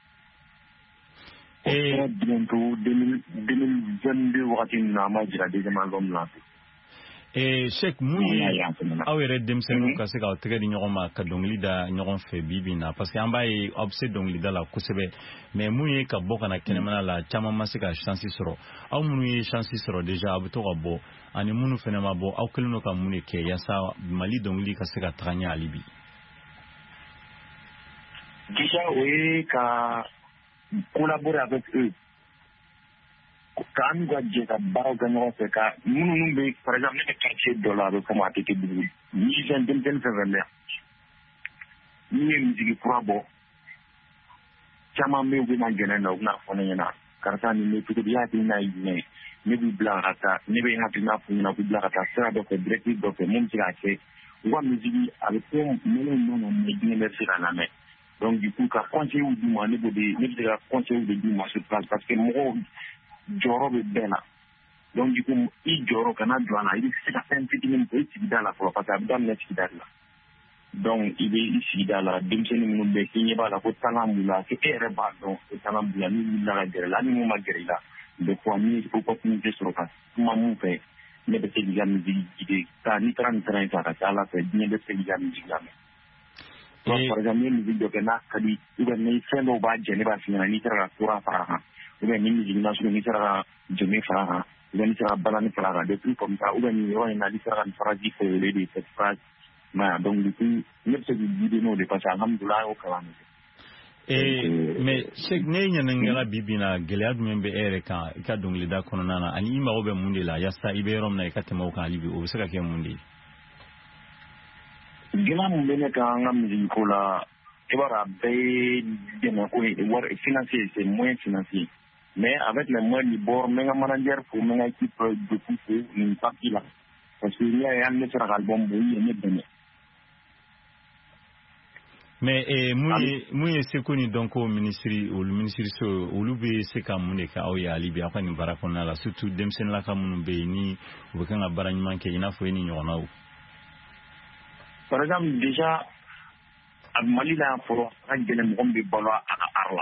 Et bientôt deux mille vingt-deux wakati na ma jira deuxième album la. Et Cheikh Mouye aw yɛrɛ denmisɛnninw ka se ka tɛgɛ di ɲɔgɔn ma ka dɔnkili da ɲɔgɔn fɛ bibi na parce que an b'a ye aw bɛ se dɔnkili da la kosɛbɛ mais mun ye ka bɔ kana kɛnɛmana la caman ma se ka chance sɔrɔ aw minnu ye chance sɔrɔ déjà aw bɛ to ka bɔ ani minnu fɛnɛ ma bɔ aw kɛlen don ka mun de kɛ yaasa Mali dɔnkili ka se ka taga ɲɛ hali bi. Déjà o ye ka collaborer avec eux. Quand nous avons dit que nous avons fait ça, nous avons par exemple les quartiers de dollars comme à Tété Bougou. Nous avons dit que nous avons fait nous avons dit que nous avons fait ça. Nous avons dit que nous avons fait ça. Car ça, nous avons fait ça. Nous avons fait ça. Nous avons fait ça. Nous avons fait ça. Nous avons fait ça. Nous avons fait ça. Nous avons fait ça. Nous avons dit avec nous, nous avons fait ça. Donc, du coup, quand conseiller ou du moins, nous devons conseiller ou du moins sur place parce que moi, Joro est bien là. Donc, du coup, il Joro, quand on a il est un petit peu plus dans la fois parce qu'il y a un petit peu là. Donc, il est ici dans la démission de mon béquille, il y a la faute Talamboula, c'est Erebat, donc, Talamboula, nous, la guerre, là, nous, ma guerre là. De quoi, nous, opportunité sur le cas. Comment nous fait, mais de ces gars, nous dit, il est, ni trente, trente, à la fait, ni de ces gars, nous dit, par exemple, musique de Kena, Kadi, ou bien les faits de Bad Geneva, ni Tara Kura Faraha, ou bien les musiques nationales, ni Tara Jemé Faraha, ou bien Tara Balani Faraha, des trucs comme ça, ou bien il y a une Tara Faradi pour les cette phrase. Donc, du coup, même si vous dites nous de passer à Hamdoula au Kalamé. Mais Cheikh Ney Nangala Bibina, Gilad Membe Ereka, Kadunglida Konana, and Ima Obe Mundela, Yasta Iberom Naikatemoka Libi, ou Saka Mundi. Gila mun bene ka nga musique la e bara be de mo ko e war financier c'est moins financier mais avec les moyens du bord mais nga manager pour mais équipe de foot ni parti là parce que il y a un autre album bu y bene mais et muy muy c'est connu donc au ministère ou le ministère au lube c'est comme mun ka o ya libi apa ni barakona la surtout demsen la kamun be ni ou kan la baranyman ke ina fo ni nyona o. Par exemple, déjà, à Mali, là, il faut que les gens de Bolo à Arla.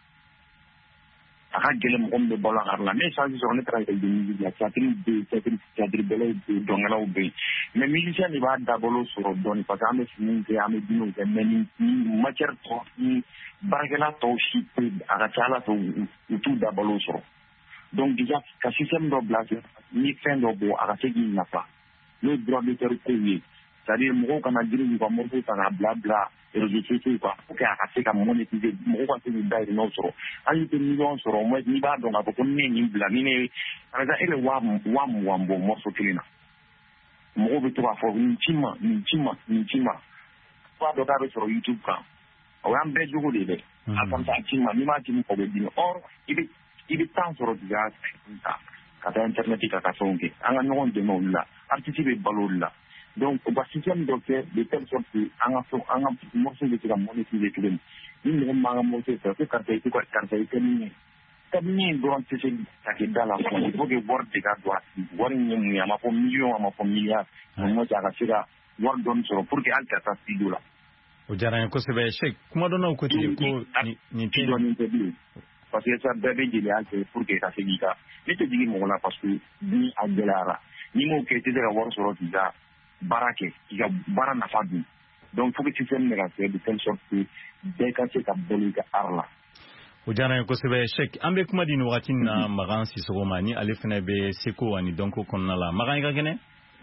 À les gens de Bolo à Arla. Mais ça, on est très bien. Il y a des belles de Dongala ou B. Mais les musiciens, ils vont d'abord sur le don. Parce que les musiciens, ils vont dire, mais une matière trop, Bargela, Toshi, Arachala, ou tout d'abord sur. Donc, déjà, quand le système de blase, ni fin de bois, Aracegi n'a pas. Le droit de territoire. c'est-à-dire mɔgɔw kana girin k'u ka morceau ta k'a bila bila réseaux sociaux kan pour que a ka se ka monétiser mɔgɔw ka se k'u dahirimɛw sɔrɔ hali n'i tɛ miliyɔn sɔrɔ au moins n'i b'a dɔn k'a fɔ ko ni ne ye nin bila ni ne par exemple e bɛ waa waa mugan bɔ morceau kelen na mɔgɔw bɛ to k'a fɔ nin ci ma nin ci ma nin ci ma f'a dɔ k'a bɛ sɔrɔ YouTube kan o y'an bɛɛ jogo de dɛ a comme ça a ci ma n'i m'a ci min o bɛ dimi or i bɛ i bɛ temps sɔrɔ k'i ka ka taa internet ka ka fɛnw kɛ an ka ɲɔgɔn dɛmɛ olu la artiste bɛ balo olu la donc u ka système dɔ kɛ de telle sorte que an ka fɛn an ka morceau bɛ se ka monétiser cogo min ni mɔgɔ min b'an ka morceau fɛ ko karisa i tɛ ka karisa i tɛ min ye ka min ye dɔrɔn tɛ se ka kɛ da la fɔlɔ il faut que wari de ka don a sigi wari min ye mun ye a ma fɔ miliyɔn a ma fɔ miliyari au moins a ka se ka wari dɔɔni sɔrɔ pour que hali ka taa studio la. o diyara n ye kosɛbɛ Sheikh kuma dɔ n'aw ko ten ko nin tɛ nin tɛ bilen parce que ça bɛɛ bɛ jeliya kɛ pour que ka se k'i ka ne tɛ jigin mɔgɔ la parce que ni a gɛlɛyara n'i m'o kɛ i tɛ se ka wari sɔrɔ k'i ka baara kɛ k'i ka baara nafa dun donc faut que système bɛ ka kɛ de telle sorte que bɛɛ ka se ka balo i ka art la. o diyara n ye kosɛbɛ Sheikh an bɛ kuma di nin wagati in na Magan Sisoko ma ni ale fana bɛ Seko ani Donko kɔnɔna la Magan i ka kɛnɛ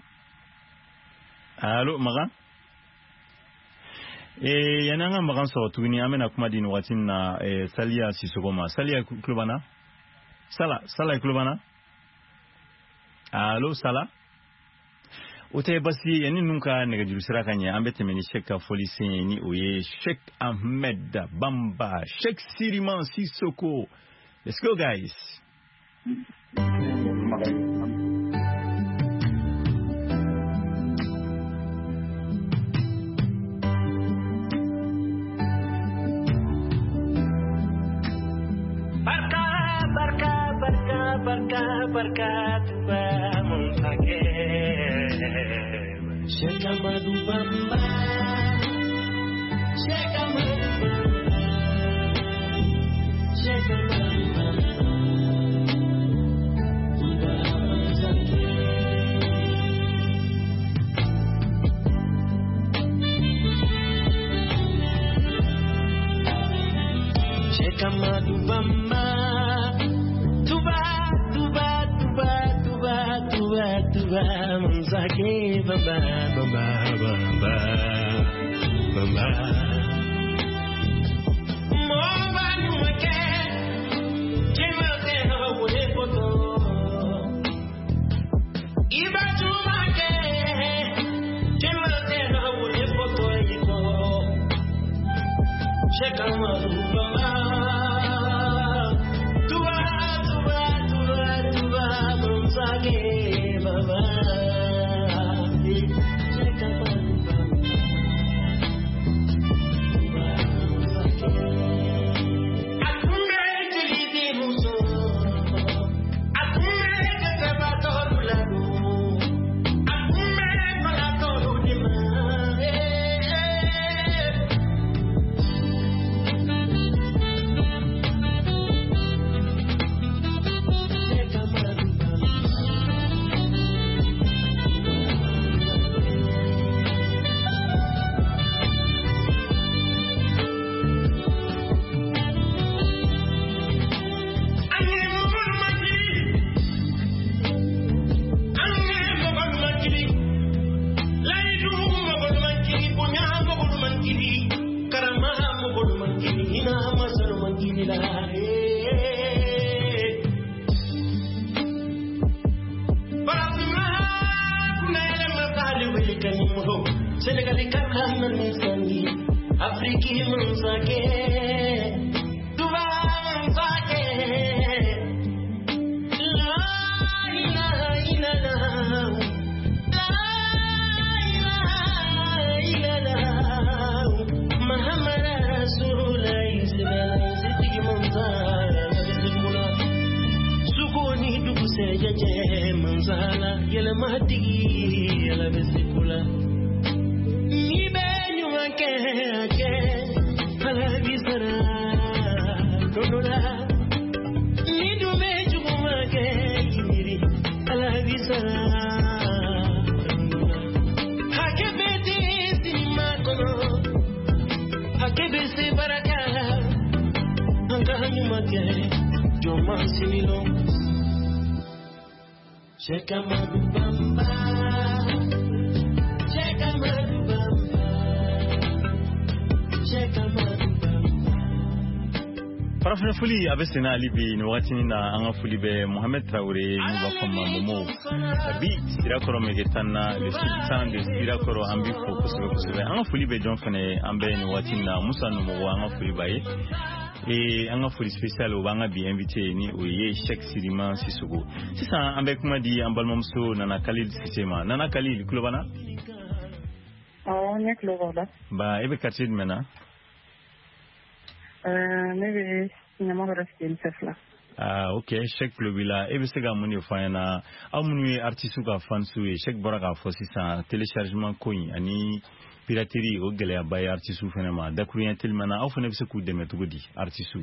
allo Magan. Eh, yani an ka Magan sɔrɔ tuguni an bɛna kuma di nin wagati in na eh, Saliya Sisoko ma Saliya tulo b'an na Sala Sala tulo b'an na allo Sala o tɛ basi ye yani ninnu ka nɛgɛjuru sira ka ɲɛ an bɛ tɛmɛ ni Sheikh ka fɔli sen ye ni o ye Sheikh Ahmed Bamba Sheikh Siriman Sisoko. Let's go guys. Barka tuba monsake Sheikh Ahmadu Bamba Sheikh Ahmadu Bamba Sheikh Ahmadu Bamba tuba monsake Sheikh Ahmadu Bamba tuba tuba monsake bamba bamba bamba bamba moba nuke chimate ho poto iba tumake chimate ho poto iko Sheikh Ahmadu Bamba tuba tuba tuba tuba monsake Senegali karna nisandi Afriki monsake tuba monsake la ilaha illallah la ilaha illallah Muhammad Rasulullah sidi monsala bisimula sukoni dugu sejeje monsala yele mahdi yele bisimula Sheikh Ahmadu Bamba Sheikh Ahmadu farafina fuli abesena alibi ni wakati na anga fuli be Mohamed Traoré ni bakoma momo abi sira koro megetana le sultan de sira koro ambi ko kusebe kusebe anga fuli be John Fane ambe ni wakati na Musa no mo anga fuli baye e anga fuli special o anga bi invité ni oye Cheikh Sirima Sissoko sisa ambe kuma di ambalma muso nana Khalil Sistema nana Khalil kulobana oh nek logoda ba ebe katid mena Euh, mais il n'y a pas de respect là. Ah ok, Cheikh Plobila, et bien c'est que mon yofana, à mon yé artiste ou fansu et Cheikh Boraga fossi ça téléchargement coin, ani piraterie au galé à bayer artiste ou phénomène. D'accord, il y a tellement à offrir ce coup de méthode dit artiste.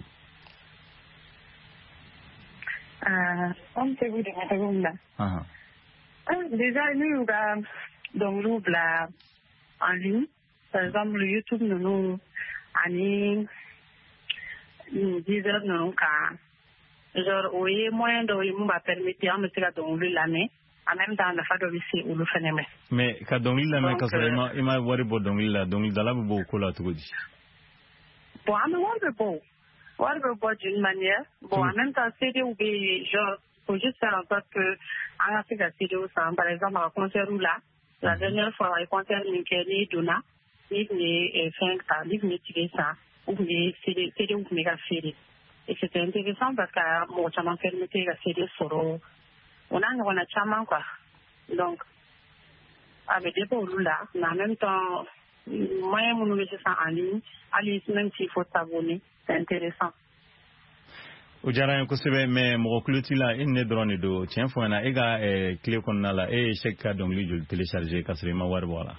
Ah, on te vous demande comme là. Ah ah. Déjà nous avons donc nous là en ligne, par exemple le YouTube nous nous ani disons non qu'à genre oui moyen de oui m'a permis de me tirer dans l'année en même temps la fado ici ou le phénomène mais quand dans l'année quand ça ima ima voir beau dans l'année dans l'année là beau cola tout dit bon on va beau voir beau d'une manière bon en même temps c'est ou bien genre faut juste faire en sorte que en Afrique c'est de ça par exemple à concert là la dernière fois à concert Ninkeni Dona il est cinq ça il est tiré ça ou les séries séries ou méga séries et c'était intéressant parce que moi ça m'a permis de la série solo on a on a chaman quoi donc avec des beaux là mais en même temps moi mon nouveau ça en ligne allez même s'il faut s'abonner c'est intéressant o jara ko sebe me mo kulutila inne drone do tiens fo na ega e clé kon na la e cheka donc li jul télécharger kasre ma war bola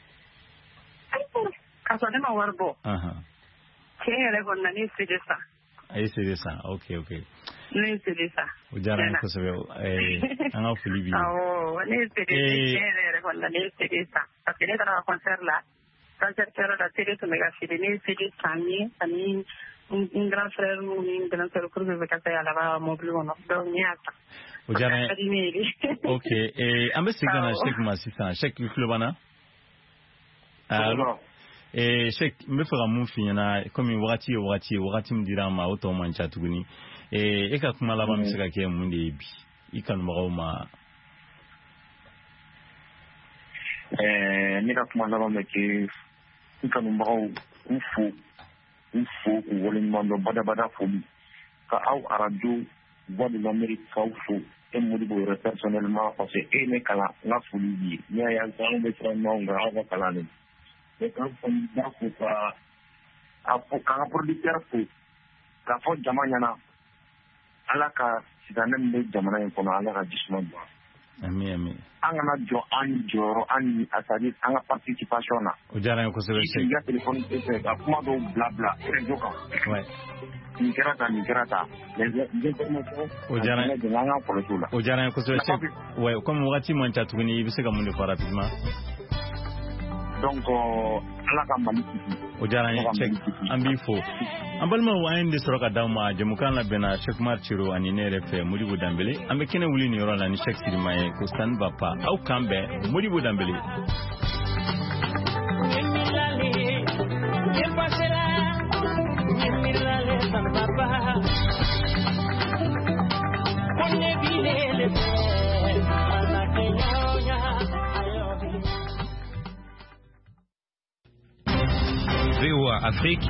kasre ma war bo aha Tiens, on a c'est de ça. Ah, c'est de ça. OK, OK. Non, c'est de ça. O jara ko sebe eh anga fuli bi. Ah, oh, on est c'est de on a c'est de ça. Parce que dans le concert là, concert là la série de méga série, c'est de Sami, Sami un grand frère ou un grand frère que je vais casser à la mobile on a donc niata. O jara OK, eh ambe sigana Cheikh Masisa, Cheikh Klobana. Alors eh Cheikh me fera mun finyana comme wati wati wati mdira ma auto man chatuguni eh e ka kuma laba misaka ke mun de bi ikan mo ma eh ni ka kuma laba me ke ikan mo ufu ufu wole mando bada bada fu ka au aradio voix de l'Amérique ka ufu e mudi bo personnellement parce que e ne kala na fu bi ni ya zan be vraiment nga ava kala ni quand on va pour à pour quand producteur pour la faute jamana ala ka sidanem de jamana ko na ala ka disman ba ami ami angana jo an joro an asadi anga participation na o jara ko se il y a téléphone c'est à comment do blabla et joka ouais ni kerata ni kerata les informations o jara o jara ko se ouais comme wati mon chatuguni bisega mun de rapidement donc ala ka maliki o jara check ambi fo ambalma wainde soroka dawma jamukan la bena Cheikh Marchiro ani ne refe Modibo Dambele ambe kene wuli ni yoro la ni Cheikh Sirima e ko stand bapa au kambe Modibo Dambele V O A Afrique